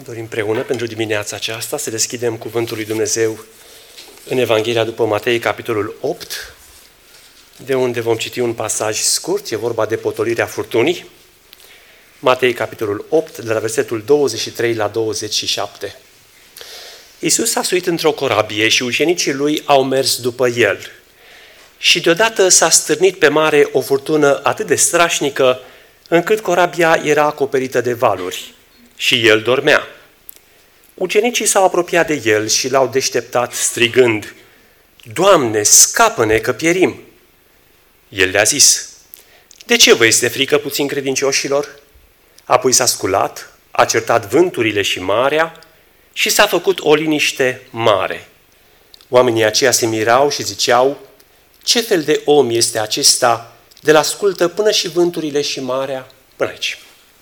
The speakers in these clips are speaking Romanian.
Dorim împreună pentru dimineața aceasta să deschidem Cuvântul lui Dumnezeu în Evanghelia după Matei, capitolul 8, de unde vom citi un pasaj scurt, e vorba de potolirea furtunii. Matei, capitolul 8, de la versetul 23 la 27. Iisus a suit într-o corabie și ucenicii lui au mers după el. Și deodată s-a stârnit pe mare o furtună atât de strașnică, încât corabia era acoperită de valuri și el dormea. Ucenicii s-au apropiat de el și l-au deșteptat strigând: „Doamne, scapă-ne că pierim!” El le-a zis: „De ce vă este frică, puțin credincioșilor?” Apoi s-a sculat, a certat vânturile și marea și s-a făcut o liniște mare. Oamenii aceia se mirau și ziceau: „Ce fel de om este acesta, de-l ascultă până și vânturile și marea?” Până aici.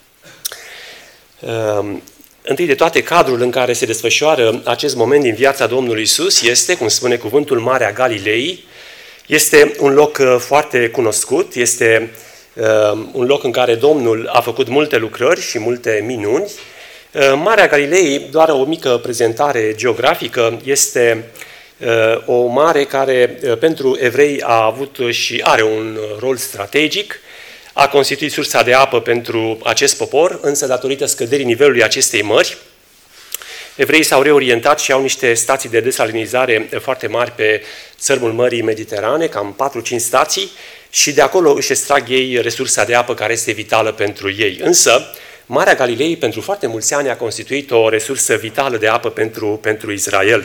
Întâi de toate, cadrul în care se desfășoară acest moment din viața Domnului Iisus este, cum spune cuvântul, Marea Galilei. Este un loc foarte cunoscut, este un loc în care Domnul a făcut multe lucrări și multe minuni. Marea Galilei, doar o mică prezentare geografică, este o mare care pentru evrei a avut și are un rol strategic. A constituit sursa de apă pentru acest popor, însă datorită scăderii nivelului acestei mări, evreii s-au reorientat și au niște stații de desalinizare foarte mari pe țărmul Mării Mediterane, cam 4-5 stații, și de acolo își extrag ei resursa de apă care este vitală pentru ei. Însă, Marea Galilei pentru foarte mulți ani a constituit o resursă vitală de apă pentru Israel.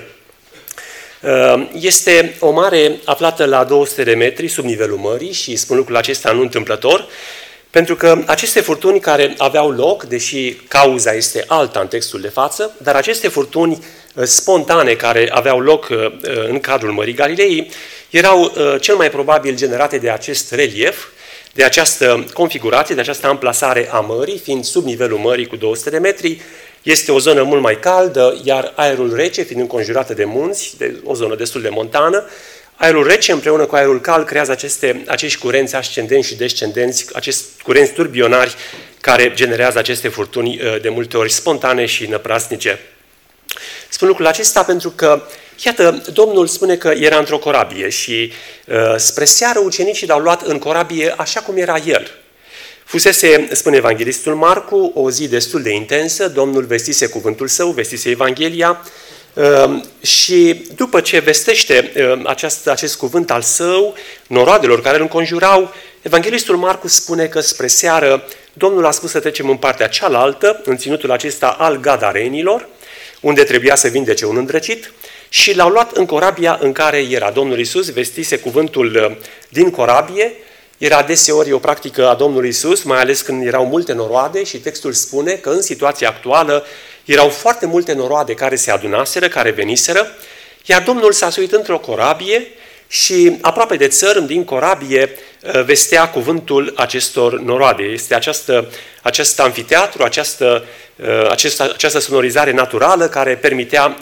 Este o mare aflată la 200 de metri sub nivelul mării și spun lucrul acesta nu întâmplător, pentru că aceste furtuni care aveau loc, deși cauza este alta în textul de față, dar aceste furtuni spontane care aveau loc în cadrul Mării Galilei erau cel mai probabil generate de acest relief, de această configurație, de această amplasare a mării, fiind sub nivelul mării cu 200 de metri. Este o zonă mult mai caldă, iar aerul rece, fiind înconjurată de munți, de o zonă destul de montană, aerul rece împreună cu aerul cald creează acești curenți ascendenți și descendenți, acești curenți turbionari care generează aceste furtuni de multe ori spontane și năprasnice. Spun lucrul acesta pentru că, iată, Domnul spune că era într-o corabie și spre seară ucenicii l-au luat în corabie așa cum era el. Fusese, spune evanghelistul Marcu, o zi destul de intensă, Domnul vestise cuvântul său, vestise Evanghelia și după ce vestește acest cuvânt al său, noroadelor care îl înconjurau, evanghelistul Marcu spune că spre seară Domnul a spus să trecem în partea cealaltă, în ținutul acesta al Gadarenilor, unde trebuia să vindece un îndrăcit, și l-au luat în corabia în care era. Domnul Iisus vestise cuvântul din corabie. Era deseori o practică a Domnului Iisus, mai ales când erau multe noroade, și textul spune că în situația actuală erau foarte multe noroade care se adunaseră, care veniseră, iar Domnul s-a suit într-o corabie și aproape de țărm din corabie vestea cuvântul acestor noroade. Este acest amfiteatru, această sonorizare naturală care permitea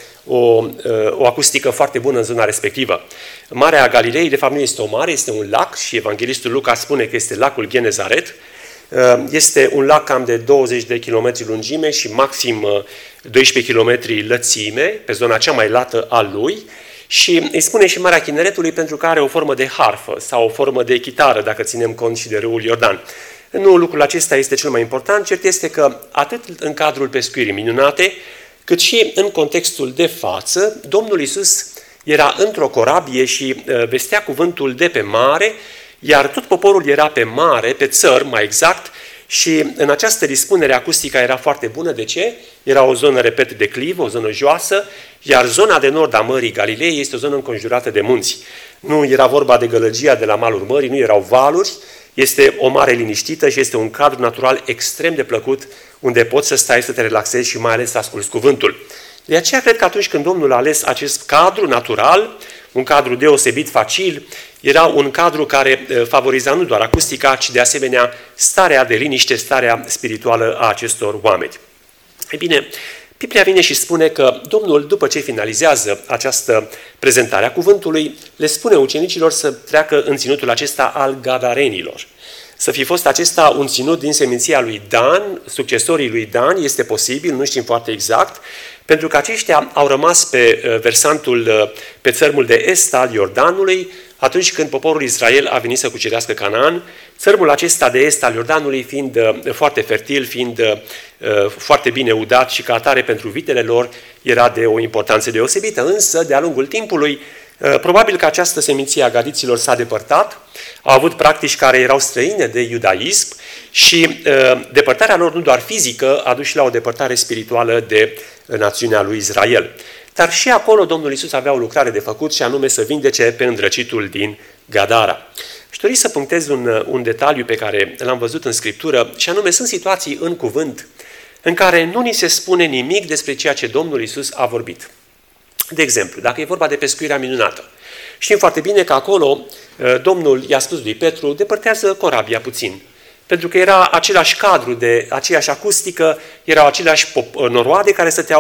o acustică foarte bună în zona respectivă. Marea Galilei, de fapt, nu este o mare, este un lac și evanghelistul Luca spune că este lacul Genezaret. Este un lac cam de 20 de kilometri lungime și maxim 12 kilometri lățime, pe zona cea mai lată a lui. Și îi spune și Marea Chineretului pentru că are o formă de harfă sau o formă de chitară, dacă ținem cont și de râul Iordan. Nu, lucrul acesta este cel mai important, cert este că atât în cadrul pescuirii minunate, cât și în contextul de față, Domnul Iisus era într-o corabie și vestea cuvântul de pe mare, iar tot poporul era pe mare, pe țărm mai exact, și în această dispunere acustică era foarte bună. De ce? Era o zonă, repet, declivă, o zonă joasă, iar zona de nord a Mării Galilei este o zonă înconjurată de munți. Nu era vorba de gălăgia de la malul mării, nu erau valuri, este o mare liniștită și este un cadru natural extrem de plăcut unde poți să stai, să te relaxezi și mai ales să asculți cuvântul. De aceea cred că atunci când Domnul a ales acest cadru natural, un cadru deosebit facil, era un cadru care favoriza nu doar acustica, ci de asemenea starea de liniște, starea spirituală a acestor oameni. Ei bine, Biblia vine și spune că Domnul, după ce finalizează această prezentare a cuvântului, le spune ucenicilor să treacă în ținutul acesta al Gadarenilor. Să fi fost acesta un ținut din seminția lui Dan, succesorii lui Dan, este posibil, nu știm foarte exact, pentru că aceștia au rămas pe țărmul de est al Iordanului, atunci când poporul Israel a venit să cucerească Canaan, țărmul acesta de est al Iordanului fiind foarte fertil, fiind foarte bine udat și ca atare pentru vitele lor, era de o importanță deosebită, însă de-a lungul timpului, probabil că această seminție a gadiților s-a depărtat, au avut practici care erau străine de iudaism și depărtarea lor nu doar fizică a dus și la o depărtare spirituală de națiunea lui Israel. Dar și acolo Domnul Iisus avea o lucrare de făcut și anume să vindece pe îndrăcitul din Gadara. Și dori să punctez un detaliu pe care l-am văzut în Scriptură și anume sunt situații în cuvânt în care nu ni se spune nimic despre ceea ce Domnul Iisus a vorbit. De exemplu, dacă e vorba de pescuirea minunată, știm foarte bine că acolo Domnul i-a spus lui Petru, depărtează corabia puțin. Pentru că era același cadru, de aceeași acustică, erau aceleași noroade care stăteau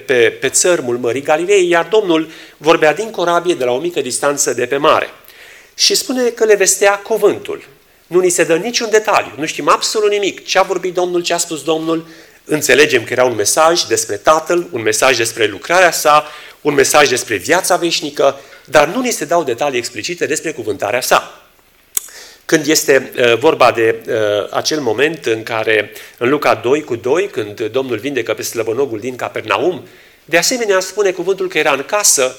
pe țărmul Mării Galilei, iar Domnul vorbea din corabie de la o mică distanță de pe mare. Și spune că le vestea cuvântul. Nu ni se dă niciun detaliu, nu știm absolut nimic. Ce a vorbit Domnul, ce a spus Domnul, înțelegem că era un mesaj despre Tatăl, un mesaj despre lucrarea sa, un mesaj despre viața veșnică, dar nu ni se dau detalii explicite despre cuvântarea sa. Când este vorba de acel moment în care, în Luca 2:2, când Domnul vindecă pe slăbănogul din Capernaum, de asemenea spune cuvântul că era în casă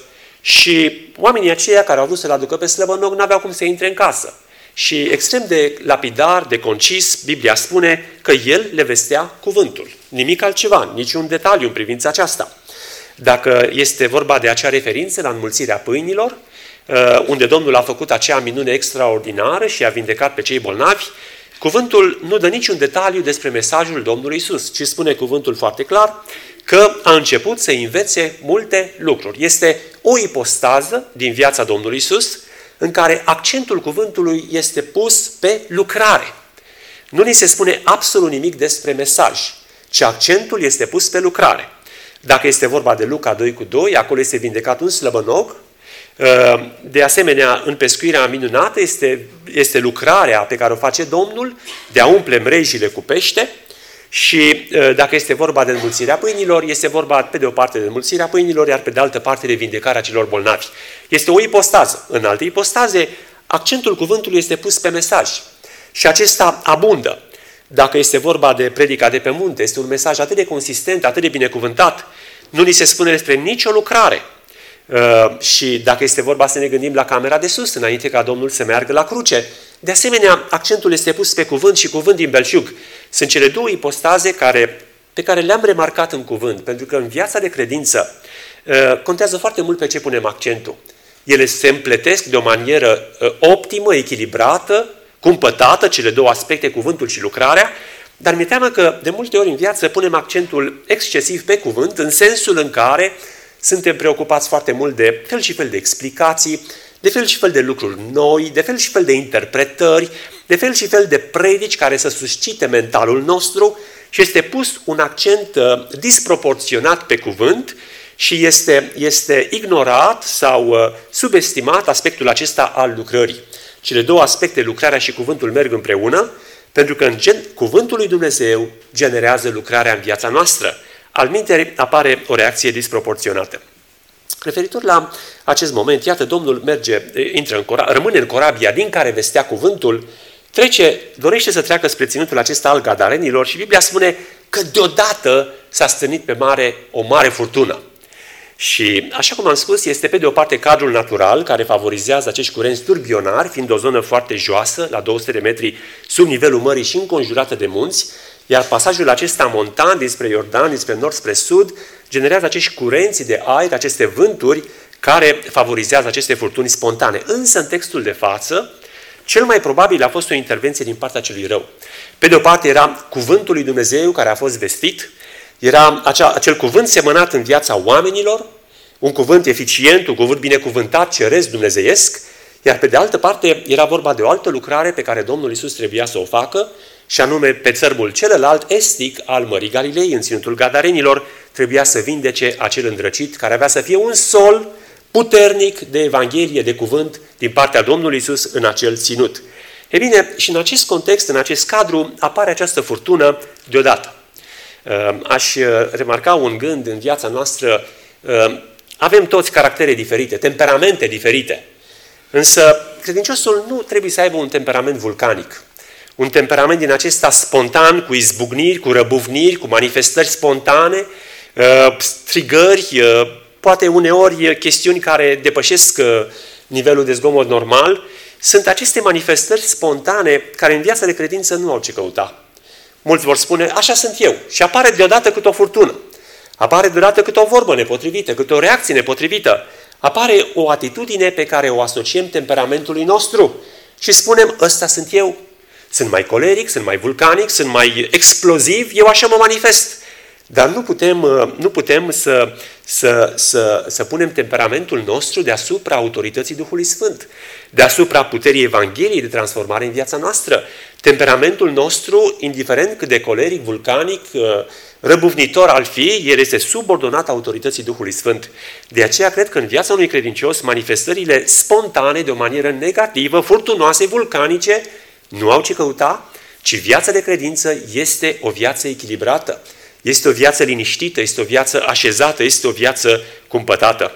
și oamenii aceia care au vrut să-l aducă pe slăbănog n-aveau cum să intre în casă. Și extrem de lapidar, de concis, Biblia spune că el le vestea cuvântul. Nimic altceva, niciun detaliu în privința aceasta. Dacă este vorba de acea referință la înmulțirea pâinilor, unde Domnul a făcut acea minune extraordinară și a vindecat pe cei bolnavi, cuvântul nu dă niciun detaliu despre mesajul Domnului Iisus, ci spune cuvântul foarte clar că a început să învețe multe lucruri. Este o ipostază din viața Domnului Iisus în care accentul cuvântului este pus pe lucrare. Nu ni se spune absolut nimic despre mesaj, ci accentul este pus pe lucrare. Dacă este vorba de Luca 2:2, acolo este vindecat un slăbănog. De asemenea, în pescuirea minunată este lucrarea pe care o face Domnul de a umple mrejile cu pește și dacă este vorba de înmulțirea pâinilor, este vorba pe de o parte de înmulțirea pâinilor, iar pe de altă parte de vindecarea celor bolnavi. Este o ipostază. În alte ipostaze, accentul cuvântului este pus pe mesaj și acesta abundă. Dacă este vorba de predica de pe munte, este un mesaj atât de consistent, atât de binecuvântat, nu ni se spune despre nicio lucrare. Și dacă este vorba să ne gândim la camera de sus, înainte ca Domnul să meargă la cruce, de asemenea, accentul este pus pe cuvânt și cuvânt din belșug. Sunt cele două ipostaze pe care le-am remarcat în cuvânt, pentru că în viața de credință contează foarte mult pe ce punem accentul. Ele se împletesc de o manieră optimă, echilibrată, cumpătată, cele două aspecte, cuvântul și lucrarea, dar mi-e teamă că de multe ori în viață punem accentul excesiv pe cuvânt, în sensul în care suntem preocupați foarte mult de fel și fel de explicații, de fel și fel de lucruri noi, de fel și fel de interpretări, de fel și fel de predici care să suscite mentalul nostru și este pus un accent disproporționat pe cuvânt și este ignorat sau subestimat aspectul acesta al lucrării. Cele două aspecte, lucrarea și cuvântul, merg împreună, pentru că cuvântul lui Dumnezeu generează lucrarea în viața noastră. Altminteri apare o reacție disproporționată. Referitor la acest moment, iată, Domnul rămâne în corabia din care vestea cuvântul, dorește să treacă spre ținutul acesta al Gadarenilor și Biblia spune că deodată s-a stârnit pe mare o mare furtună. Și, așa cum am spus, este pe de o parte cadrul natural care favorizează acești curenți turbionari, fiind o zonă foarte joasă, la 200 de metri sub nivelul mării și înconjurată de munți, iar pasajul acesta montan dinspre Iordan, dinspre nord spre sud, generează acești curenți de aer, aceste vânturi care favorizează aceste furtuni spontane. Însă, în textul de față, cel mai probabil a fost o intervenție din partea celui rău. Pe de o parte era cuvântul lui Dumnezeu care a fost vestit, era acel cuvânt semănat în viața oamenilor, un cuvânt eficient, un cuvânt binecuvântat, ceresc, dumnezeiesc, iar pe de altă parte era vorba de o altă lucrare pe care Domnul Iisus trebuia să o facă, și anume pe țărmul celălalt estic al Mării Galilei, în ținutul Gadarenilor, trebuia să vindece acel îndrăcit care avea să fie un sol puternic de Evanghelie, de cuvânt din partea Domnului Iisus în acel ținut. E bine, și în acest context, în acest cadru, apare această furtună deodată. Aș remarca un gând în viața noastră. Avem toți caractere diferite, temperamente diferite. Însă credinciosul nu trebuie să aibă un temperament vulcanic. Un temperament din acesta spontan, cu izbucniri, cu răbufniri, cu manifestări spontane, strigări, poate uneori chestiuni care depășesc nivelul de zgomot normal. Sunt aceste manifestări spontane care în viața de credință nu au ce căuta. Mulți vor spune, așa sunt eu. Și apare deodată cât o furtună. Apare deodată cât o vorbă nepotrivită, cât o reacție nepotrivită. Apare o atitudine pe care o asociem temperamentului nostru. Și spunem, ăsta sunt eu. Sunt mai coleric, sunt mai vulcanic, sunt mai exploziv, eu așa mă manifest. Dar nu putem să punem temperamentul nostru deasupra autorității Duhului Sfânt, deasupra puterii Evangheliei de transformare în viața noastră. Temperamentul nostru, indiferent cât de coleric, vulcanic, răbufnitor al fi, el este subordonat autorității Duhului Sfânt. De aceea cred că în viața unui credincios, manifestările spontane, de o manieră negativă, furtunoase, vulcanice, nu au ce căuta, ci viața de credință este o viață echilibrată. Este o viață liniștită, este o viață așezată, este o viață cumpătată.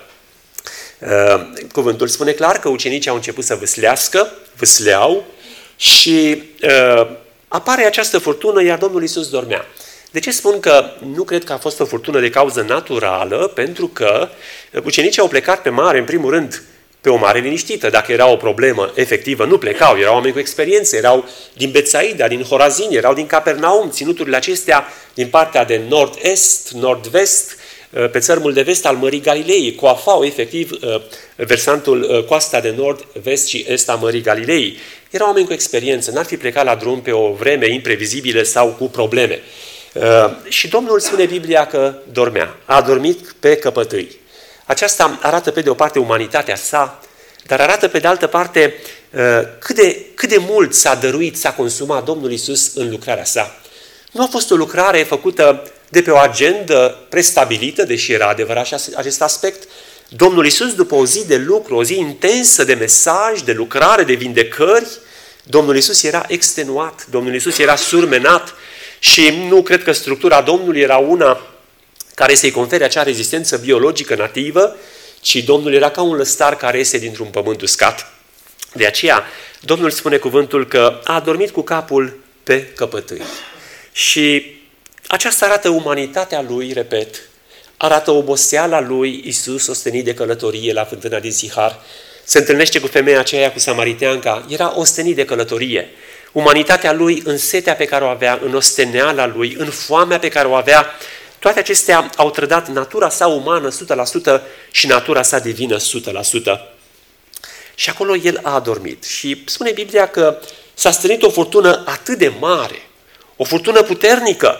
Cuvântul spune clar că ucenicii au început să vâsleau și apare această furtună, iar Domnul Iisus dormea. De ce spun că nu cred că a fost o furtună de cauză naturală? Pentru că ucenicii au plecat pe mare, în primul rând, pe o mare liniștită. Dacă era o problemă efectivă, nu plecau, erau oameni cu experiență, erau din Betsaida, din Horazin, erau din Capernaum, ținuturile acestea din partea de nord-est, nord-vest, pe țărmul de vest al Mării Galilei, coafau efectiv versantul, coasta de nord, vest și est a Mării Galilei. Erau oameni cu experiență, n-ar fi plecat la drum pe o vreme imprevizibilă sau cu probleme. Și Domnul spune Biblia că dormea, a dormit pe căpătâi. Aceasta arată pe de o parte umanitatea sa, dar arată pe de altă parte cât de mult s-a dăruit, s-a consumat Domnul Iisus în lucrarea sa. Nu a fost o lucrare făcută de pe o agendă prestabilită, deși era adevărat și acest aspect. Domnul Iisus, după o zi de lucru, o zi intensă de mesaj, de lucrare, de vindecări, Domnul Iisus era extenuat, Domnul Iisus era surmenat și nu cred că structura Domnului era una care să-i confere acea rezistență biologică nativă, ci Domnul era ca un lăstar care iese dintr-un pământ uscat. De aceea, Domnul spune cuvântul că a dormit cu capul pe căpătâi. Și aceasta arată umanitatea lui, repet, arată oboseala lui Iisus ostenit de călătorie la fântâna din Sihar. Se întâlnește cu femeia aceea, cu samariteanca, era ostenit de călătorie. Umanitatea lui în setea pe care o avea, în osteneala lui, în foamea pe care o avea, toate acestea au trădat natura sa umană 100% și natura sa divină 100%. Și acolo el a adormit. Și spune Biblia că s-a strânit o furtună atât de mare, o furtună puternică.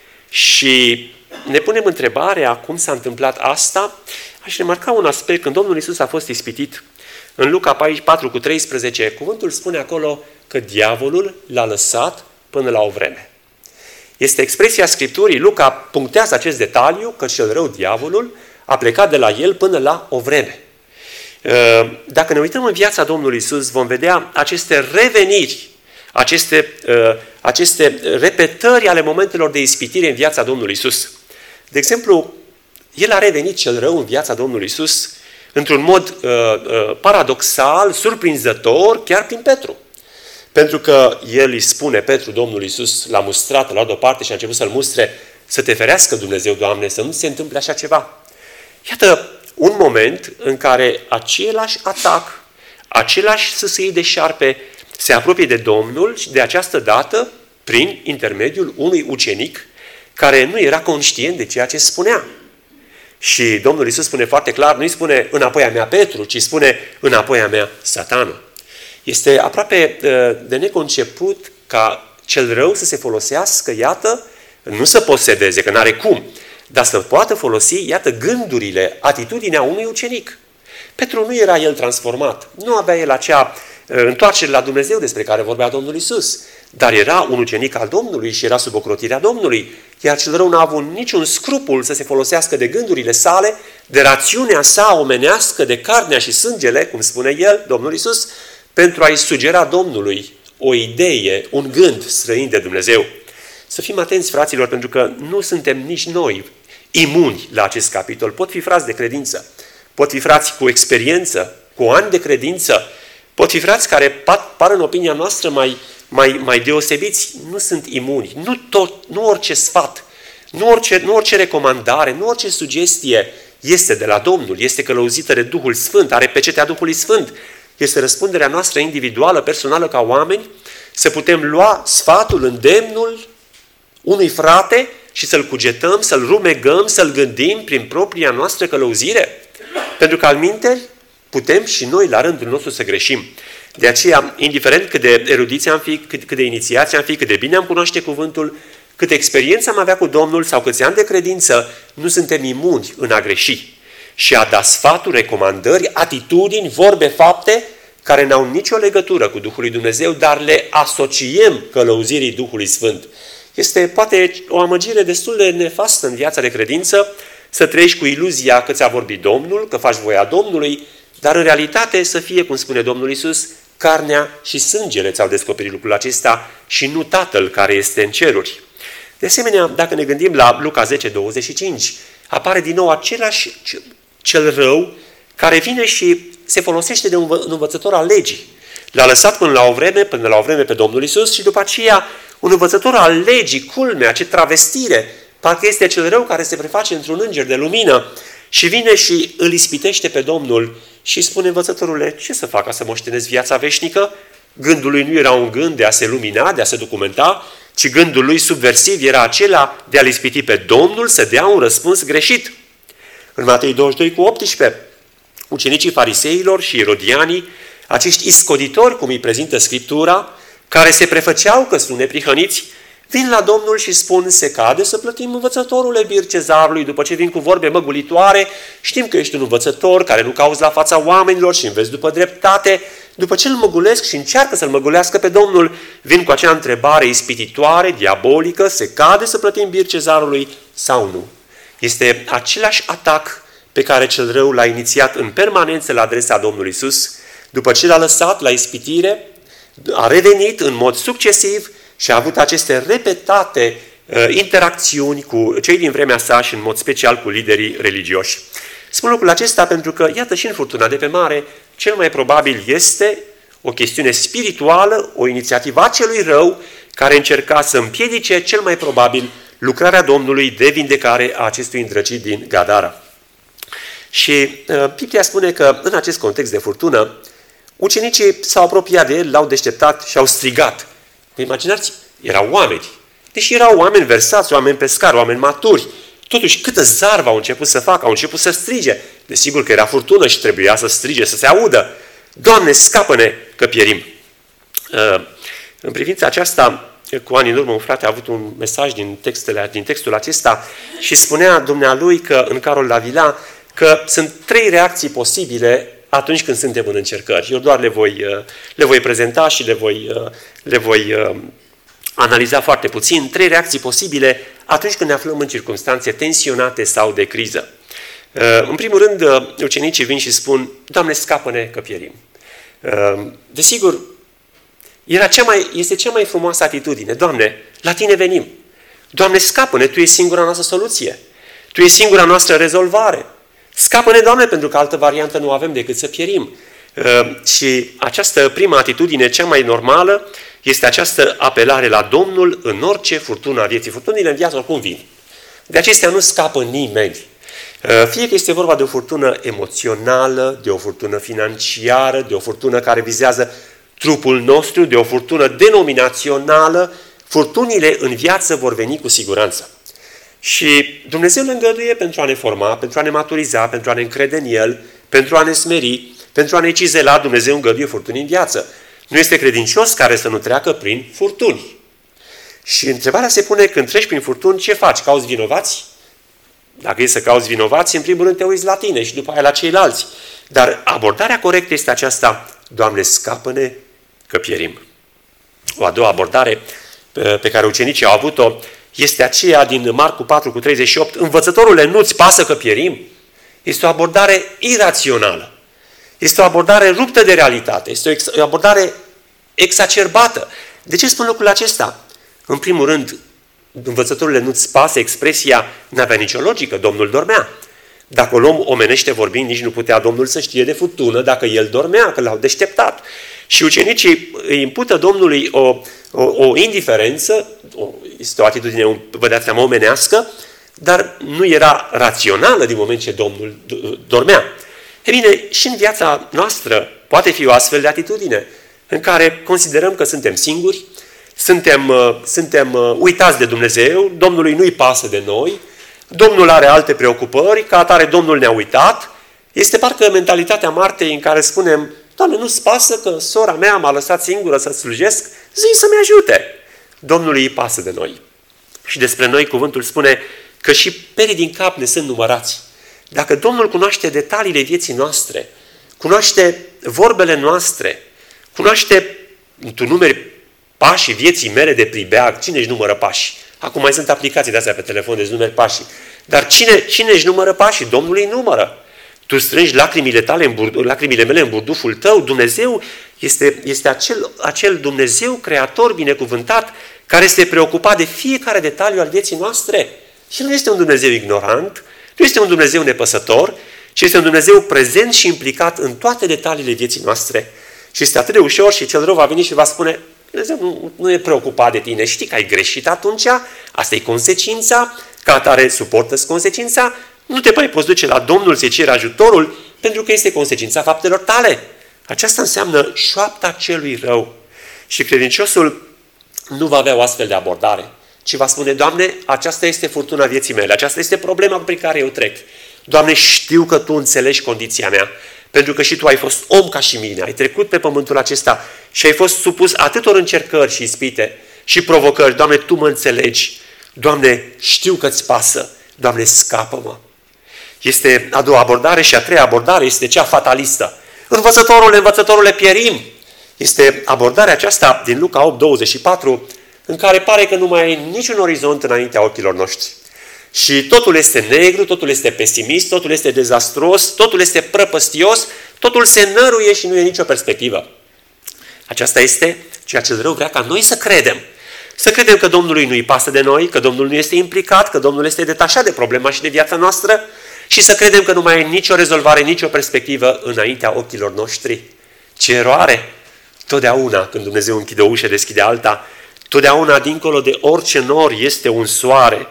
Și ne punem întrebarea cum s-a întâmplat asta. Aș remarca un aspect, când Domnul Iisus a fost ispitit, în Luca 4:13, cuvântul spune acolo că diavolul l-a lăsat până la o vreme. Este expresia Scripturii, Luca punctează acest detaliu, că cel rău, diavolul, a plecat de la el până la o vreme. Dacă ne uităm în viața Domnului Iisus, vom vedea aceste reveniri, aceste repetări ale momentelor de ispitire în viața Domnului Iisus. De exemplu, el a revenit cel rău în viața Domnului Iisus într-un mod paradoxal, surprinzător, chiar prin Petru. Pentru că el îi spune, Petru, Domnul Iisus l-a mustrat, l-a luat deoparte și a început să-l mustre, să te ferească Dumnezeu, Doamne, să nu se întâmple așa ceva. Iată un moment în care același atac, același sâsâi de șarpe se apropie de Domnul și de această dată prin intermediul unui ucenic care nu era conștient de ceea ce spunea. Și Domnul Iisus spune foarte clar, nu-i spune înapoi a mea Petru, ci spune înapoi a mea Satanul. Este aproape de neconceput ca cel rău să se folosească, iată, nu să posedeze, că n-are cum, dar să poată folosi, iată, gândurile, atitudinea unui ucenic. Petru nu era el transformat, nu avea el acea întoarcere la Dumnezeu despre care vorbea Domnul Iisus, dar era un ucenic al Domnului și era sub ocrotirea Domnului, iar cel rău n-a avut niciun scrupul să se folosească de gândurile sale, de rațiunea sa omenească, de carnea și sângele, cum spune el, Domnul Iisus, pentru a-i sugera Domnului o idee, un gând străin de Dumnezeu. Să fim atenți, fraților, pentru că nu suntem nici noi imuni la acest capitol. Pot fi frați de credință, pot fi frați cu experiență, cu ani de credință, pot fi frați care par în opinia noastră mai deosebiți. Nu sunt imuni. Nu orice sfat, nu orice recomandare, nu orice sugestie este de la Domnul, este călăuzită de Duhul Sfânt, are pecetea Duhului Sfânt. Este răspunderea noastră individuală, personală ca oameni, să putem lua sfatul, îndemnul unui frate și să-l cugetăm, să-l rumegăm, să-l gândim prin propria noastră călăuzire. Pentru că alminteri putem și noi la rândul nostru să greșim. De aceea, indiferent cât de erudiți am fi, cât de inițiați am fi, cât de bine am cunoaște cuvântul, cât experiență am avea cu Domnul sau câți ani de credință, nu suntem imuni în a greși și a da sfaturi, recomandări, atitudini, vorbe, fapte care n-au nicio legătură cu Duhul lui Dumnezeu, dar le asociem călăuzirii Duhului Sfânt. Este poate o amăgire destul de nefastă în viața de credință să trăiești cu iluzia că ți-a vorbit Domnul, că faci voia Domnului, dar în realitate să fie, cum spune Domnul Iisus, carnea și sângele ți-au descoperit lucrul acesta și nu Tatăl care este în ceruri. De asemenea, dacă ne gândim la Luca 10:25, apare din nou același cel rău care vine și se folosește de un învățător al legii. L-a lăsat până la o vreme pe Domnul Iisus și după aceea un învățător al legii, culmea, ce travestire, parcă este cel rău care se preface într-un înger de lumină și vine și îl ispitește pe Domnul și spune: învățătorule, ce să fac ca să moștenesc viața veșnică? Gândul lui nu era un gând de a se lumina, de a se documenta, ci gândul lui subversiv era acela de a-l ispiti pe Domnul să dea un răspuns greșit. În Matei 22:18, ucenicii fariseilor și erodianii, acești iscoditori, cum îi prezintă Scriptura, care se prefăceau că sunt neprihăniți, vin la Domnul și spun: se cade să plătim, învățătorule, bir cezarului, după ce vin cu vorbe măgulitoare, știm că ești un învățător care nu cauți la fața oamenilor și înveți după dreptate. După ce îl măgulesc și încearcă să-l măgulească pe Domnul, vin cu acea întrebare ispititoare, diabolică: se cade să plătim bir cezarului sau nu? Este același atac pe care cel rău l-a inițiat în permanență la adresa Domnului Iisus. După ce l-a lăsat la ispitire, a revenit în mod succesiv și a avut aceste repetate interacțiuni cu cei din vremea sa și în mod special cu liderii religioși. Spun lucrul acesta pentru că, iată, și în furtuna de pe mare, cel mai probabil este o chestiune spirituală, o inițiativă a celui rău care încerca să împiedice cel mai probabil lucrarea Domnului de vindecare a acestui îndrăcit din Gadara. Și Biblia spune că în acest context de furtună, ucenicii s-au apropiat de el, l-au deșteptat și au strigat. Vă imaginați? Erau oameni. Deși erau oameni versați, oameni pescari, oameni maturi, totuși câtă zarvă au început să facă, au început să strige. Desigur că era furtună și trebuia să strige, să se audă: Doamne, scapă-ne că pierim! În privința aceasta, cu ani în urmă, un frate a avut un mesaj din textul acesta și spunea dumnealui că în Carol Davila că sunt 3 reacții posibile atunci când suntem în încercări. Eu doar le voi prezenta și le voi analiza foarte puțin. 3 reacții posibile atunci când ne aflăm în circunstanțe tensionate sau de criză. În primul rând, ucenicii vin și spun: Doamne, scapă-ne că pierim. Desigur, este cea mai frumoasă atitudine. Doamne, la Tine venim. Doamne, scapă-ne, Tu ești singura noastră soluție. Tu ești singura noastră rezolvare. Scapă-ne, Doamne, pentru că altă variantă nu avem decât să pierim. Și această prima atitudine, cea mai normală, este această apelare la Domnul în orice furtună a vieții. Furtunile în viață oricum vin. De acestea nu scapă nimeni. Fie că este vorba de o furtună emoțională, de o furtună financiară, de o furtună care vizează trupul nostru, de o furtună denominațională, furtunile în viață vor veni cu siguranță. Și Dumnezeu ne îngăduie pentru a ne forma, pentru a ne maturiza, pentru a ne încrede în El, pentru a ne smeri, pentru a ne cizela. Dumnezeu îngăduie furtuni în viață. Nu este credincios care să nu treacă prin furtuni. Și întrebarea se pune: când treci prin furtuni, ce faci? Cauți vinovați? Dacă e să cauți vinovați, în primul rând te uiți la tine și după aia la ceilalți. Dar abordarea corectă este aceasta: Doamne, scapă-ne că pierim. O a doua abordare pe care ucenicii au avut-o este aceea din Marcu 4:38. Învățătorule, nu-ți pasă că pierim? Este o abordare irațională. Este o abordare ruptă de realitate. Este o abordare exacerbată. De ce spun lucrul acesta? În primul rând, învățătorile nu-ți pasă expresia, n-avea nicio logică, Domnul dormea. Dacă o luăm omenește vorbind, nici nu putea Domnul să știe de furtună dacă el dormea, că l-au deșteptat. Și ucenicii îi impută Domnului o indiferență, este o atitudine, vă dați seama, omenească, dar nu era rațională din moment ce Domnul dormea. E bine, și în viața noastră poate fi o astfel de atitudine, în care considerăm că suntem singuri, suntem uitați de Dumnezeu, Domnului nu-i pasă de noi, Domnul are alte preocupări, ca atare Domnul ne-a uitat. Este parcă mentalitatea Martei în care spunem, Doamne, nu-ți pasă că sora mea m-a lăsat singură să slujesc? Zi să-mi ajute! Domnului îi pasă de noi. Și despre noi cuvântul spune că și perii din cap ne sunt numărați. Dacă Domnul cunoaște detaliile vieții noastre, cunoaște vorbele noastre, cunoaște, tu numeri pașii vieții mele de pribeag, cine își numără pașii? Acum mai sunt aplicații de astea pe telefon, deci numeri pașii. Dar cine își numără pașii? Domnul îi numără. Tu strângi lacrimile mele în burduful tău. Dumnezeu este acel Dumnezeu creator binecuvântat care este preocupat de fiecare detaliu al vieții noastre. Și nu este un Dumnezeu ignorant, nu este un Dumnezeu nepăsător, ci este un Dumnezeu prezent și implicat în toate detaliile vieții noastre. Și este atât de ușor și cel rău va veni și va spune, Dumnezeu nu e preocupat de tine, știi că ai greșit atunci, asta e consecința, ca atare suportă-ți consecința, nu te mai poți duce la Domnul să-i ceri ajutorul, pentru că este consecința faptelor tale. Aceasta înseamnă șoapta celui rău. Și credinciosul nu va avea o astfel de abordare, ci va spune, Doamne, aceasta este furtuna vieții mele, aceasta este problema prin care eu trec. Doamne, știu că Tu înțelegi condiția mea, pentru că și Tu ai fost om ca și mine, ai trecut pe pământul acesta și ai fost supus atâtor încercări și ispite și provocări. Doamne, Tu mă înțelegi. Doamne, știu că-ți pasă. Doamne, scapă-mă. Este a doua abordare și a treia abordare este cea fatalistă. Învățătorule, pierim. Este abordarea aceasta din Luca 8:24, în care pare că nu mai e niciun orizont înaintea ochilor noștri. Și totul este negru, totul este pesimist, totul este dezastruos, totul este prăpăstios, totul se năruie și nu e nicio perspectivă. Aceasta este ceea ce rău vrea ca noi să credem. Să credem că Domnului nu-i pasă de noi, că Domnul nu este implicat, că Domnul este detașat de problema și de viața noastră și să credem că nu mai e nicio rezolvare, nicio perspectivă înaintea ochilor noștri. Ce eroare! Totdeauna când Dumnezeu închide o ușă, deschide alta, totdeauna dincolo de orice nor este un soare.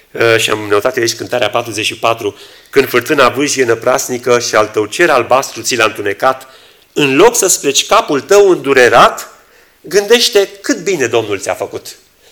Și am notat aici cântarea 44, când fârtâna vâjie năprasnică și al tău cer albastru ți l-a întunecat, în loc să-ți pleci capul tău îndurerat, gândește cât bine Domnul ți-a făcut.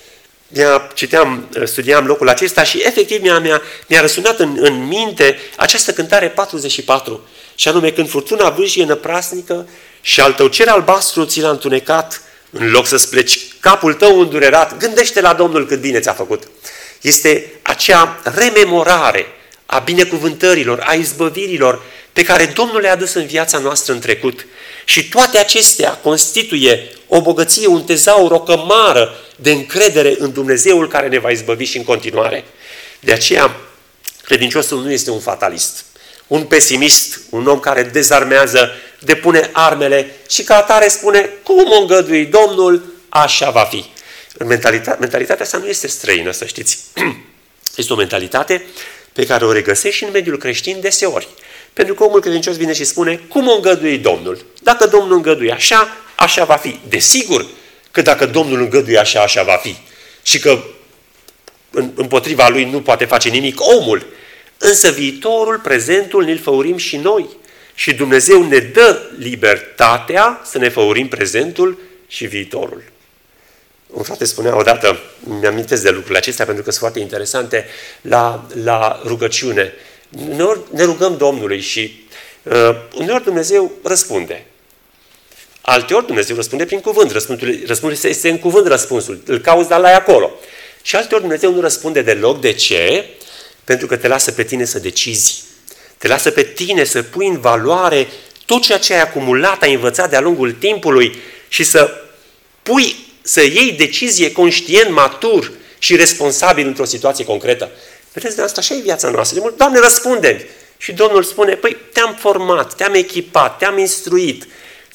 Studiam locul acesta și efectiv mi-a răsunat în minte această cântare 44, și anume când furtuna vâjie năprasnică și al tău cer albastru ți l-a întunecat, în loc să-ți pleci capul tău îndurerat, gândește la Domnul cât bine ți-a făcut. Este acea rememorare a binecuvântărilor, a izbăvirilor pe care Domnul le-a adus în viața noastră în trecut. Și toate acestea constituie o bogăție, un tezaur, o cămară de încredere în Dumnezeul care ne va izbăvi și în continuare. De aceea, credinciosul nu este un fatalist, un pesimist, un om care dezarmează, depune armele și ca atare spune, cum o îngădui Domnul, așa va fi. Mentalitatea asta nu este străină, să știți. Este o mentalitate pe care o regăsești și în mediul creștin deseori. Pentru că omul credincios vine și spune, cum o îngăduie Domnul? Dacă Domnul îngăduie așa, așa va fi. Desigur că dacă Domnul îngăduie așa, așa va fi. Și că împotriva lui nu poate face nimic omul. Însă viitorul, prezentul, ne-l făurim și noi. Și Dumnezeu ne dă libertatea să ne făurim prezentul și viitorul. Un frate spunea odată, mi-amintesc de lucrurile acestea pentru că sunt foarte interesante, la rugăciune. Uneori ne rugăm Domnului și uneori Dumnezeu răspunde. Alteori Dumnezeu răspunde prin cuvânt. Răspunsul este în cuvânt răspunsul. Îl cauți, dar l-ai acolo. Și alteori Dumnezeu nu răspunde deloc. De ce? Pentru că te lasă pe tine să decizi. Te lasă pe tine să pui în valoare tot ceea ce ai acumulat, ai învățat de-a lungul timpului și să iei decizie conștient, matur și responsabil într-o situație concretă. Vedeți, de asta așa e viața noastră. Doamne, răspunde-mi! Și Domnul spune, păi te-am format, te-am echipat, te-am instruit,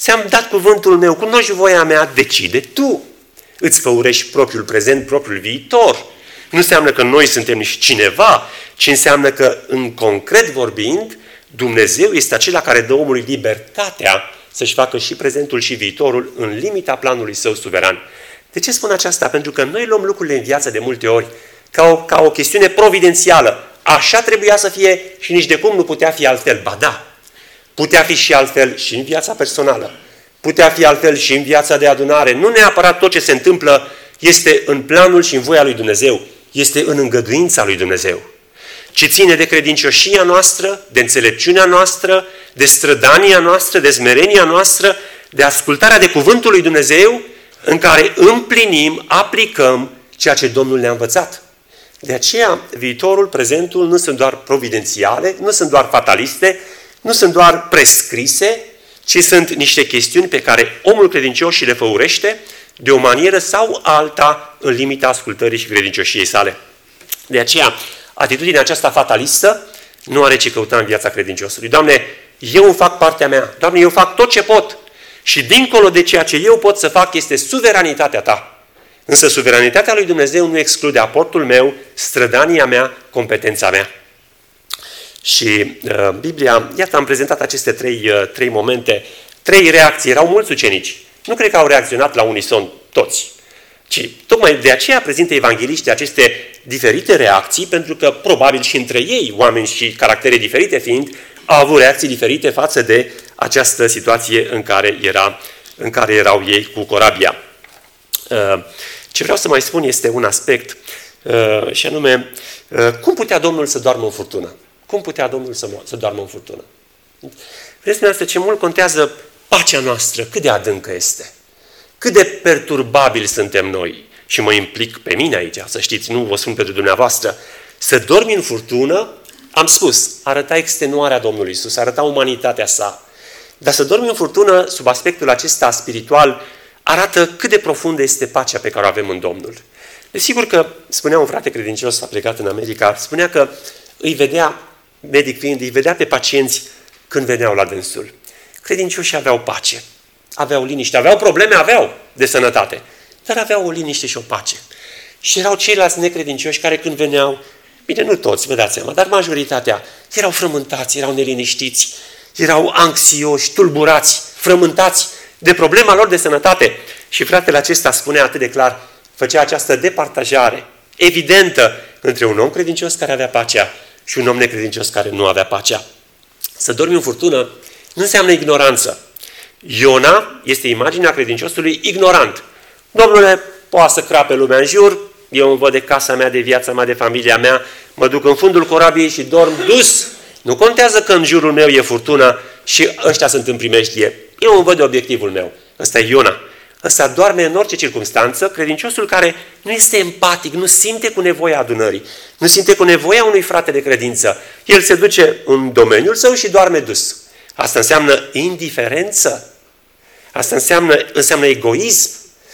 ți-am dat cuvântul meu, cunoști voia mea, decide tu. Îți făurești propriul prezent, propriul viitor. Nu înseamnă că noi suntem nici cineva, ci înseamnă că, în concret vorbind, Dumnezeu este acela care dă omului libertatea să-și facă și prezentul și viitorul în limita planului său suveran. De ce spun aceasta? Pentru că noi luăm lucrurile în viață de multe ori ca o chestiune providențială. Așa trebuia să fie și nici de cum nu putea fi altfel. Ba da, putea fi și altfel și în viața personală. Putea fi altfel și în viața de adunare. Nu neapărat tot ce se întâmplă este în planul și în voia lui Dumnezeu. Este în îngăduința lui Dumnezeu. Ci ține de credincioșia noastră, de înțelepciunea noastră, de strădania noastră, de smerenia noastră, de ascultarea de cuvântul lui Dumnezeu, în care împlinim, aplicăm ceea ce Domnul ne-a învățat. De aceea, viitorul, prezentul nu sunt doar providențiale, nu sunt doar fataliste, nu sunt doar prescrise, ci sunt niște chestiuni pe care omul credincios și le făurește de o manieră sau alta în limita ascultării și credincioșiei sale. De aceea, atitudinea aceasta fatalistă nu are ce căuta în viața credinciosului. Doamne, eu îmi fac partea mea. Doamne, eu fac tot ce pot. Și dincolo de ceea ce eu pot să fac este suveranitatea Ta. Însă suveranitatea lui Dumnezeu nu exclude aportul meu, strădania mea, competența mea. Și Biblia, iată, am prezentat aceste trei momente, 3 reacții. Erau mulți ucenici. Nu cred că au reacționat la unison toți. Ci tocmai de aceea prezintă evangheliștii aceste diferite reacții, pentru că probabil și între ei, oameni și caractere diferite fiind, au avut reacții diferite față de această situație în care erau ei cu corabia. Ce vreau să mai spun este un aspect, și anume, cum putea Domnul să doarmă în furtună? Cum putea Domnul să doarmă în furtună? Vedeți dumneavoastră ce mult contează pacea noastră, cât de adâncă este. Cât de perturbabili suntem noi. Și mă implic pe mine aici, să știți, nu vă spun pentru dumneavoastră. Să dormi în furtună, am spus, arăta extenuarea Domnului Iisus, arăta umanitatea sa. Dar să dormi în furtună, sub aspectul acesta spiritual, arată cât de profundă este pacea pe care o avem în Domnul. Desigur că, spunea un frate credincios, a plecat în America, spunea că îi vedea, medic fiind, îi vedea pe pacienți când veneau la dânsul. Credincioșii aveau pace, aveau liniște, aveau probleme, aveau de sănătate, dar aveau o liniște și o pace. Și erau ceilalți necredincioși care când veneau, bine, nu toți, vă dați seama, dar majoritatea, erau frământați, erau neliniștiți, erau anxioși, tulburați, frământați de problema lor de sănătate. Și fratele acesta spunea atât de clar, făcea această departajare evidentă între un om credincios care avea pacea și un om necredincios care nu avea pacea. Să dormi în furtună nu înseamnă ignoranță. Iona este imaginea credinciosului ignorant. Domnule, poate să crape lumea în jur, eu îmi văd de casa mea, de viața mea, de familia mea, mă duc în fundul corabiei și dorm dus. Nu contează că în jurul meu e furtună și ăștia sunt în primejdie. Eu îmi văd de obiectivul meu. Ăsta e Iona. Ăsta doarme în orice circunstanță, credinciosul care nu este empatic, nu simte cu nevoia adunării, nu simte cu nevoia unui frate de credință. El se duce în domeniul său și doarme dus. Asta înseamnă indiferență. Asta înseamnă egoism.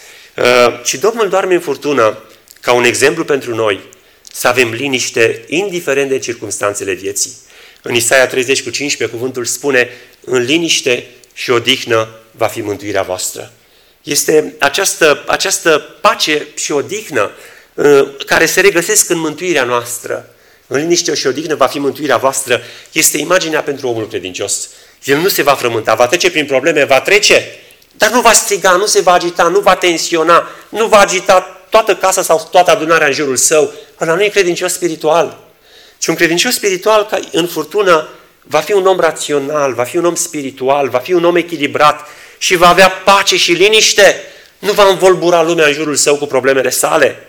Și Domnul doarme în furtună ca un exemplu pentru noi să avem liniște indiferent de circunstanțele vieții. În Isaia 30:15 cuvântul spune, în liniște și odihnă va fi mântuirea voastră. Este această pace și odihnă care se regăsesc în mântuirea noastră. În liniște și odihnă va fi mântuirea voastră. Este imaginea pentru omul credincios. El nu se va frământa, va trece prin probleme, va trece, dar nu va striga, nu se va agita, nu va tensiona, nu va agita toată casa sau toată adunarea în jurul său. Ăla nu e credincios spiritual. Și un credincios spiritual, ca în furtună, va fi un om rațional, va fi un om spiritual, va fi un om echilibrat și va avea pace și liniște. Nu va învolbura lumea în jurul său cu problemele sale.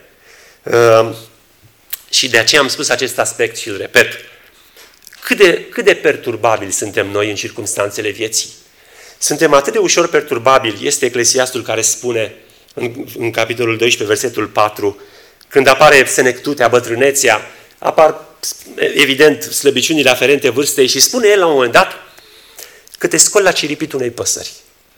Și de aceea am spus acest aspect și îl repet. Cât de perturbabili suntem noi în circumstanțele vieții? Suntem atât de ușor perturbabili. Este Eclesiastul care spune în capitolul 12, versetul 4, când apare senectutea, bătrânețea, apar evident slăbiciunile aferente vârstei și spune el la un moment dat că te scoli la ciripitul unei păsări.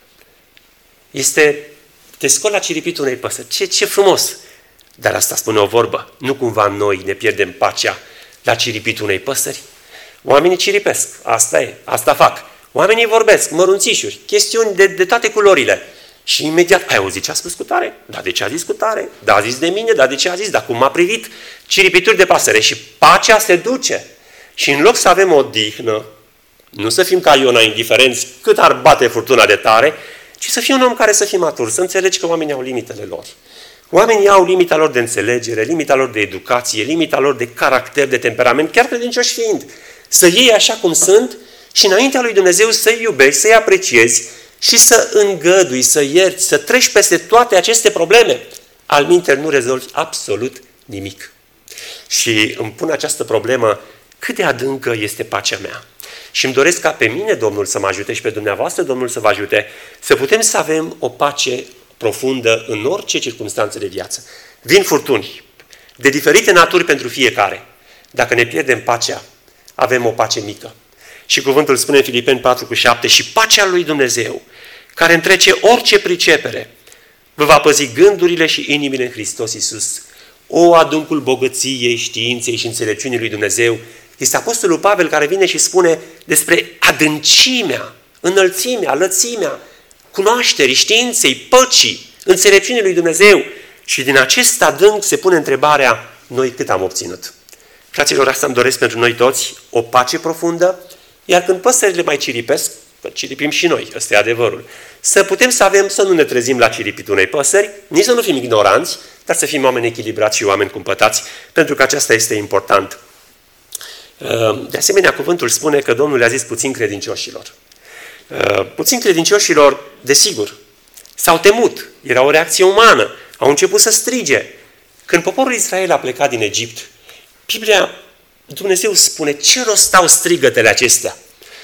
Te scoli la ciripitul unei păsări. Ce frumos! Dar asta spune o vorbă. Nu cumva noi ne pierdem pacea la ciripitul unei păsări? Oamenii ciripesc. Asta e. Asta fac. Oamenii vorbesc, mărunțișuri, chestiuni de toate culorile. Și imediat, ai auzit ce a spus cu tare? Da, de ce a zis cu tare? Da, a zis de mine, da, de ce a zis? Da, cum m-a privit? Ciripituri de pasăre. Și pacea se duce. Și în loc să avem o odihnă, nu să fim ca Iona indiferenți cât ar bate furtuna de tare, ci să fii un om care să fii matur, să înțelegi că oamenii au limitele lor. Oamenii au limita lor de înțelegere, limita lor de educație, limita lor de caracter, de temperament, chiar credincioși fiind. Să iei așa cum sunt și înaintea lui Dumnezeu să-i iubești, să-i apreciezi și să îngădui, să ierți, să treci peste toate aceste probleme. Alminteri nu rezolvi absolut nimic. Și îmi pun această problemă, cât de adâncă este pacea mea. Și îmi doresc ca pe mine Domnul să mă ajute și pe dumneavoastră Domnul să vă ajute, să putem să avem o pace profundă în orice circunstanțe de viață. Vin furtuni de diferite naturi pentru fiecare. Dacă ne pierdem pacea, avem o pace mică. Și cuvântul spune în Filipeni 4:7, și pacea lui Dumnezeu, care întrece orice pricepere, vă va păzi gândurile și inimile în Hristos Iisus. O, adâncul bogăției, științei și înțelepciunii lui Dumnezeu. Este Apostolul Pavel care vine și spune despre adâncimea, înălțimea, lățimea, cunoașterii, științei, păcii, înțelepciunii lui Dumnezeu. Și din acest adânc se pune întrebarea, noi cât am obținut? Fraților, asta îmi doresc pentru noi toți, o pace profundă, iar când păsările mai ciripesc, că ciripim și noi, ăsta e adevărul, să putem să avem, să nu ne trezim la ciripitul unei păsări, nici să nu fim ignoranți, dar să fim oameni echilibrați și oameni cumpătați, pentru că aceasta este important. De asemenea, cuvântul spune că Domnul le-a zis puțin credincioșilor. Puțin credincioșilor, desigur, s-au temut, era o reacție umană, au început să strige. Când poporul Israel a plecat din Egipt, Biblia, Dumnezeu spune, ce rost au strigătele acestea?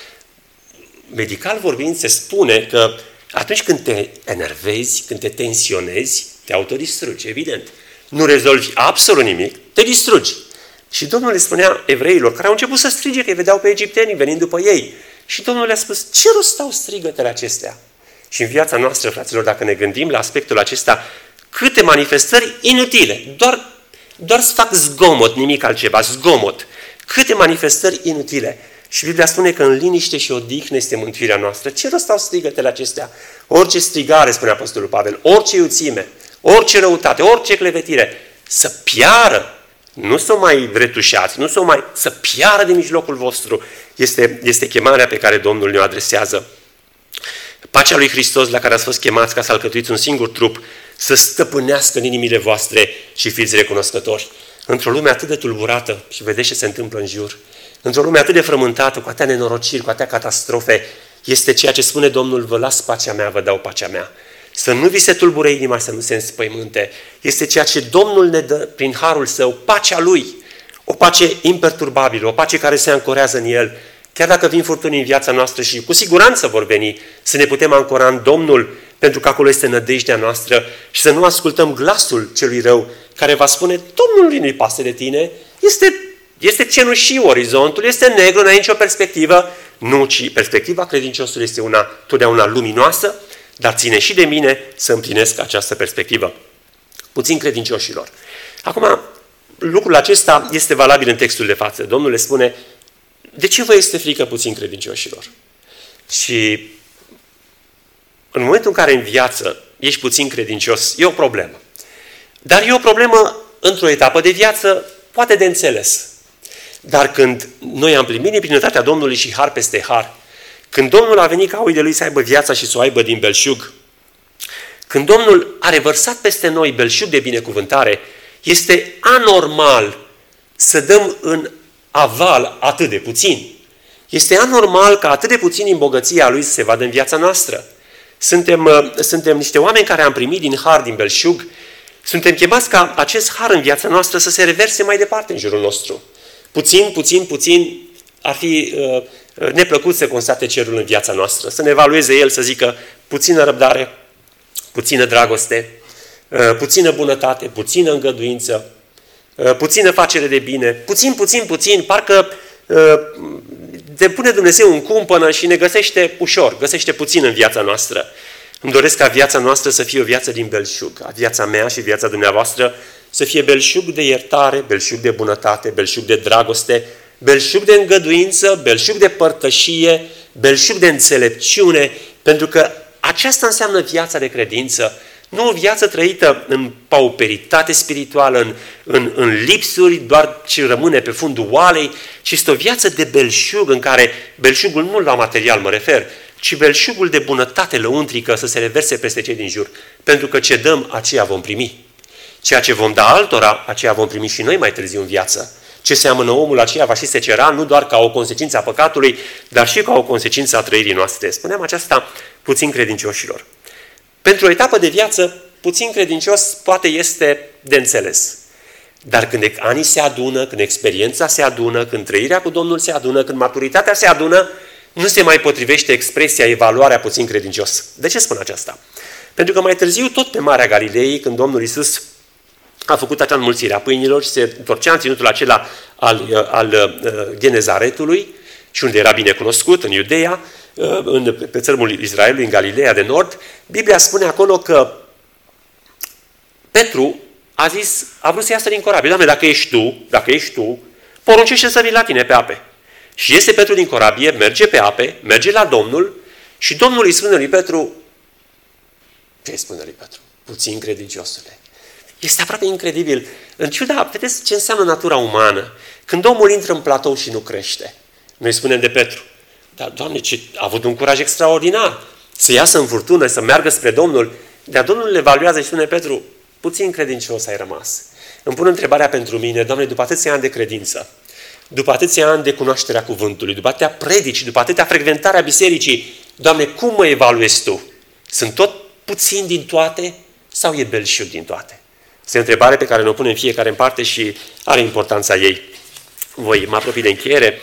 Medical vorbind, se spune că atunci când te enervezi, când te tensionezi, te autodistrugi, evident. Nu rezolvi absolut nimic, te distrugi. Și Domnul le spunea evreilor, care au început să strige, că îi vedeau pe egipteni venind după ei. Și Domnul le-a spus, ce rost au strigătele acestea? Și în viața noastră, fraților, dacă ne gândim la aspectul acesta, câte manifestări inutile, doar să fac zgomot, nimic altceva, zgomot. Câte manifestări inutile. Și Biblia spune că în liniște și odihnă este mântuirea noastră. Ce rost au strigătele acestea? Orice strigare, spune Apostolul Pavel, orice iuțime, orice răutate, orice clevetire, să piară. Nu să o mai retușați, să piară din mijlocul vostru. Este chemarea pe care Domnul ne-o adresează. Pacea lui Hristos, la care ați fost chemați ca să alcătuiți un singur trup, să stăpânească în inimile voastre și fiți recunoscători. Într-o lume atât de tulburată, și vedeți ce se întâmplă în jur, într-o lume atât de frământată, cu atâtea nenorociri, cu atâtea catastrofe, este ceea ce spune Domnul, vă las pacea mea, vă dau pacea mea. Să nu vi se tulbure inima, să nu se înspăimânte. Este ceea ce Domnul ne dă prin harul Său, pacea Lui. O pace imperturbabilă, o pace care se ancorează în El. Chiar dacă vin furtuni în viața noastră și cu siguranță vor veni, să ne putem ancora în Domnul, pentru că acolo este nădejdea noastră și să nu ascultăm glasul celui rău, care va spune, Domnului nu-i pasă de tine, este cenușiu orizontul, este negru, n-ai nicio perspectivă. Nu, ci perspectiva credinciosului este una totdeauna luminoasă, dar ține și de mine să împlinesc această perspectivă. Puțin credincioșilor. Acum, lucrul acesta este valabil în textul de față. Domnul le spune, de ce vă este frică puțin credincioșilor? Și în momentul în care în viață ești puțin credincios, e o problemă. Dar e o problemă într-o etapă de viață, poate de înțeles. Dar când noi am primit din plinătatea Domnului și har peste har, când Domnul a venit ca oi de Lui să aibă viața și să o aibă din belșug, când Domnul a revărsat peste noi belșug de binecuvântare, este anormal să dăm în aval atât de puțin. Este anormal ca atât de puțin din bogăția Lui să se vadă în viața noastră. Suntem niște oameni care am primit din har, din belșug, suntem chemați ca acest har în viața noastră să se reverse mai departe în jurul nostru. Puțin ar fi neplăcut să constate cerul în viața noastră, să ne evalueze el, să zică puțină răbdare, puțină dragoste, puțină bunătate, puțină îngăduință, puțină facere de bine, puțin, parcă te pune Dumnezeu în cumpănă și ne găsește ușor, găsește puțin în viața noastră. Îmi doresc ca viața noastră să fie o viață din belșug, a viața mea și viața dumneavoastră să fie belșug de iertare, belșug de bunătate, belșug de dragoste, belșug de îngăduință, belșug de părtășie, belșug de înțelepciune, pentru că aceasta înseamnă viața de credință, nu o viață trăită în pauperitate spirituală, în lipsuri, doar ce rămâne pe fundul oalei, ci este o viață de belșug, în care belșugul nu la material mă refer, ci belșugul de bunătate lăuntrică să se reverse peste cei din jur. Pentru că ce dăm, aceea vom primi. Ceea ce vom da altora, aceea vom primi și noi mai târziu în viață. Ce seamănă omul, aceea va și secera, nu doar ca o consecință a păcatului, dar și ca o consecință a trăirii noastre. Spuneam aceasta puțin credincioșilor. Pentru o etapă de viață, puțin credincios poate este de înțeles. Dar când anii se adună, când experiența se adună, când trăirea cu Domnul se adună, când maturitatea se adună, nu se mai potrivește expresia, evaluarea puțin credincios. De ce spun aceasta? Pentru că mai târziu, tot pe Marea Galilei, când Domnul Iisus a făcut acea înmulțire a pâinilor și se întorcea în ținutul acela al Genezaretului, și unde era bine cunoscut, în Iudeea, pe țărmul Israelului, în Galileea de Nord, Biblia spune acolo că Petru a vrut să iasă din corabie. Doamne, dacă ești tu, poruncește să vii la tine pe ape. Și iese Petru din corabie, merge pe ape, merge la Domnul și Domnul îi spune lui Petru, ce îi spune lui Petru? Puțin credinciosule. Este aproape incredibil. În ciuda, vedeți ce înseamnă natura umană. Când omul intră în platou și nu crește, noi spunem de Petru, dar Doamne, a avut un curaj extraordinar să iasă în furtună, să meargă spre Domnul, dar Domnul le evaluează și spune, Petru, puțin credincios ai rămas. Îmi pun întrebarea pentru mine, Doamne, după atâția ani de credință, după atâția ani de cunoașterea cuvântului, după atâtea predici, după atâtea frecventarea bisericii, Doamne, cum mă evaluezi Tu? Sunt tot puțin din toate sau e belșug din toate? Este o întrebare pe care ne-o punem fiecare în parte și are importanța ei. Voi mă apropii de încheiere,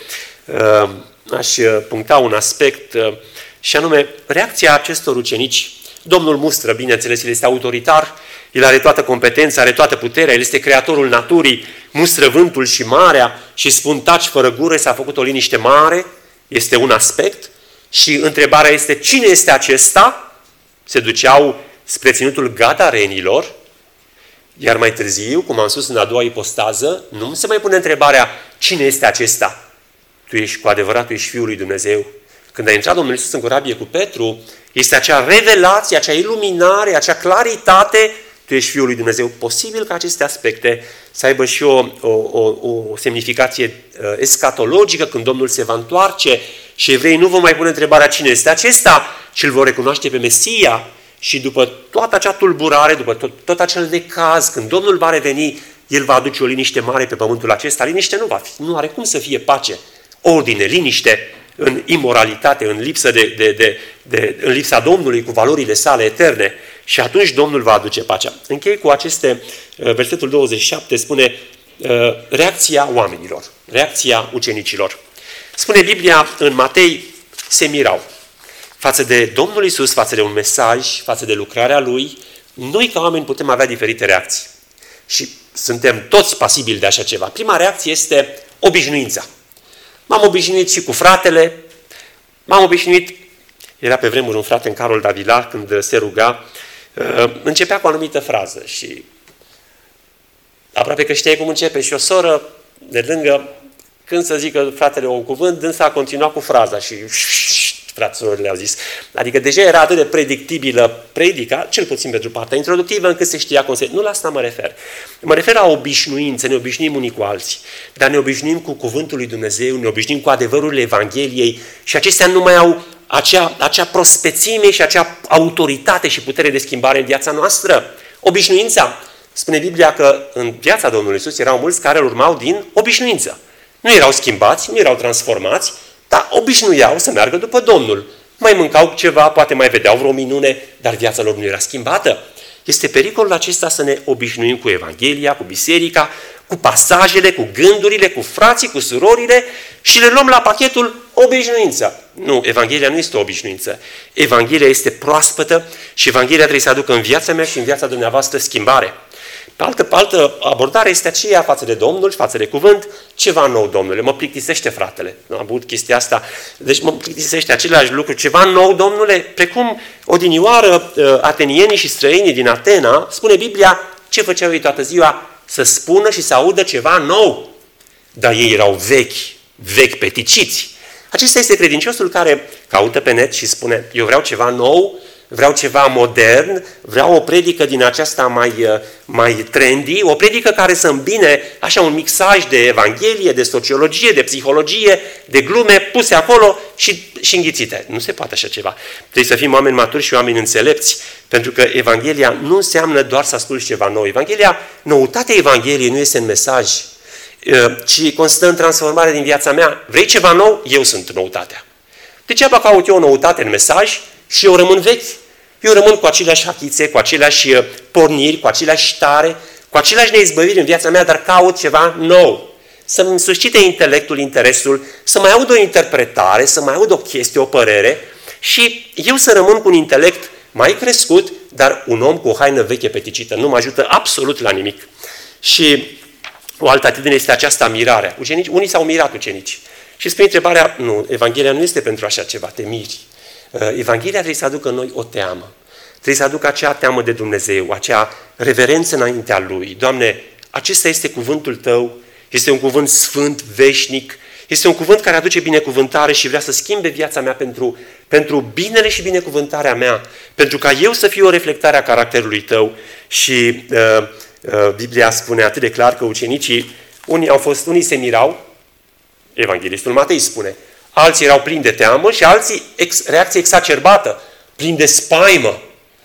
aș puncta un aspect și anume reacția acestor ucenici. Domnul mustră, bineînțeles, el este autoritar, el are toată competența, are toată puterea, el este creatorul naturii, mustră vântul și marea și spun taci fără gură, s-a făcut o liniște mare, este un aspect. Și întrebarea este, cine este acesta? Se duceau spre ținutul Gadarenilor, iar mai târziu, cum am spus în a doua ipostază, nu se mai pune întrebarea, cine este acesta? Tu ești cu adevărat, tu ești Fiul lui Dumnezeu. Când a intrat Domnul Iisus în corabie cu Petru, este acea revelație, acea iluminare, acea claritate, tu ești Fiul lui Dumnezeu. Posibil ca aceste aspecte să aibă și o semnificație escatologică când Domnul se va întoarce și evreii nu vor mai pune întrebarea cine este acesta, ci îl vor recunoaște pe Mesia. Și după toată acea tulburare, după tot acel necaz, când Domnul va reveni, El va aduce o liniște mare pe pământul acesta. Liniște nu va fi, nu are cum să fie pace, ordine, liniște în imoralitate, în lipsă în lipsa Domnului, cu valorile sale eterne. Și atunci Domnul va aduce pacea. Închei cu aceste, versetul 27 spune reacția oamenilor, reacția ucenicilor. Spune Biblia în Matei, se mirau. Față de Domnul Iisus, față de un mesaj, față de lucrarea Lui, noi ca oameni putem avea diferite reacții. Și suntem toți pasibili de așa ceva. Prima reacție este obișnuința. M-am obișnuit și cu fratele, m-am obișnuit, era pe vremuri un frate în Carol Davila, când se ruga, începea cu o anumită frază și aproape că știai cum începe și o soră de lângă, când să zică fratele un cuvânt, dânsa a continuat cu fraza și fraților au zis. Adică deja era atât de predictibilă predica, cel puțin pentru partea introductivă, încât se știa nu la asta mă refer. Mă refer la obișnuință, ne obișnuim unii cu alții, dar ne obișnuim cu cuvântul lui Dumnezeu, ne obișnuim cu adevărurile Evangheliei și acestea nu mai au acea prospețime și acea autoritate și putere de schimbare în viața noastră. Obișnuința. Spune Biblia că în viața Domnului Iisus erau mulți care îl urmau din obișnuință. Nu erau schimbați, nu erau transformați, dar obișnuiau să meargă după Domnul. Mai mâncau ceva, poate mai vedeau vreo minune, dar viața lor nu era schimbată. Este pericolul acesta să ne obișnuim cu Evanghelia, cu biserica, cu pasajele, cu gândurile, cu frații, cu surorile și le luăm la pachetul obișnuință. Nu, Evanghelia nu este o obișnuință. Evanghelia este proaspătă și Evanghelia trebuie să aducă în viața mea și în viața dumneavoastră schimbare. Pe altă abordare este aceea față de Domnul și față de cuvânt, ceva nou, Domnule, mă plictisește fratele. Am avut chestia asta, deci mă plictisește același lucru, ceva nou, Domnule, precum odinioară atenienii și străinii din Atena, spune Biblia, ce făceau ei toată ziua? Să spună și să audă ceva nou. Dar ei erau vechi vechi peticiți. Acesta este credinciosul care caută pe net și spune, eu vreau ceva nou, vreau ceva modern, vreau o predică din aceasta mai trendy, o predică care să îmbine așa un mixaj de evanghelie, de sociologie, de psihologie, de glume puse acolo și înghițite. Nu se poate așa ceva. Trebuie să fim oameni maturi și oameni înțelepți, pentru că Evanghelia nu înseamnă doar să asculți ceva nou. Noutatea Evangheliei nu este în mesaj, ci constă în transformarea din viața mea. Vrei ceva nou? Eu sunt noutatea. Degeaba caut eu o noutate în mesaj și eu rămân vechi. Eu rămân cu aceleași hachițe, cu aceleași porniri, cu aceleași tare, cu aceleași neizbăviri în viața mea, dar caut ceva nou. Să-mi suscite intelectul, interesul, să mai aud o interpretare, să mai aud o chestie, o părere și eu să rămân cu un intelect mai crescut, dar un om cu o haină veche peticită nu mă ajută absolut la nimic. Și o altă atitudine este aceasta mirarea. Unii s-au mirat ucenici. Și spune întrebarea, nu, Evanghelia nu este pentru așa ceva, te miri. Evanghelia trebuie să aducă în noi o teamă. Trebuie să aducă acea teamă de Dumnezeu, acea reverență înaintea Lui. Doamne, acesta este cuvântul Tău, este un cuvânt sfânt, veșnic, este un cuvânt care aduce binecuvântare și vrea să schimbe viața mea pentru binele și binecuvântarea mea, pentru ca eu să fiu o reflectare a caracterului Tău. Și Biblia spune atât de clar că ucenicii, unii se mirau, Evanghelistul Matei spune, alții erau plini de teamă și alții reacție exacerbată, plini de spaimă.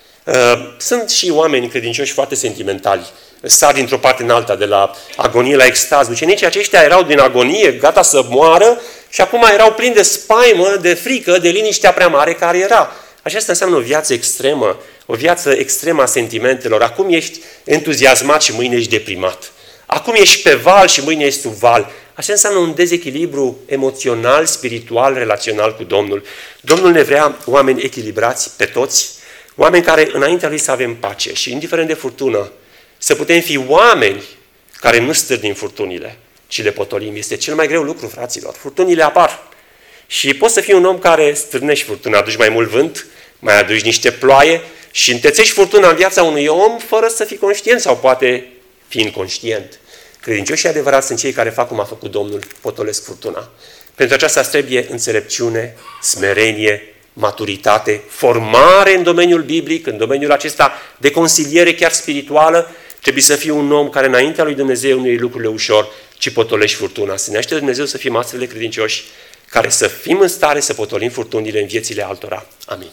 Sunt și oameni credincioși foarte sentimentali, sar dintr-o parte în alta, de la agonie la extaz. Ucenicii aceștia erau din agonie, gata să moară și acum erau plini de spaimă, de frică, de liniștea prea mare care era. Aceasta înseamnă o viață extremă, o viață extremă a sentimentelor. Acum ești entuziasmat și mâine ești deprimat. Acum ești pe val și mâine ești sub val. Așa înseamnă un dezechilibru emoțional, spiritual, relațional cu Domnul. Domnul ne vrea oameni echilibrați pe toți, oameni care înaintea Lui să avem pace și indiferent de furtună, să putem fi oameni care nu stârnim furtunile, ci le potolim. Este cel mai greu lucru, fraților. Furtunile apar. Și poți să fii un om care stârnești furtuna, aduci mai mult vânt, mai aduci niște ploaie și întețești furtuna în viața unui om fără să fii conștient sau poate fi inconștient. Credincioșii adevărați sunt cei care fac cum a făcut Domnul, potolesc furtuna. Pentru aceasta trebuie înțelepciune, smerenie, maturitate, formare în domeniul biblic, în domeniul acesta de consiliere chiar spirituală. Trebuie să fii un om care înaintea lui Dumnezeu nu iei lucrurile ușor, ci potolești furtuna. Să ne aștepte Dumnezeu să fim astfel de credincioși, care să fim în stare să potolim furtunile în viețile altora. Amin.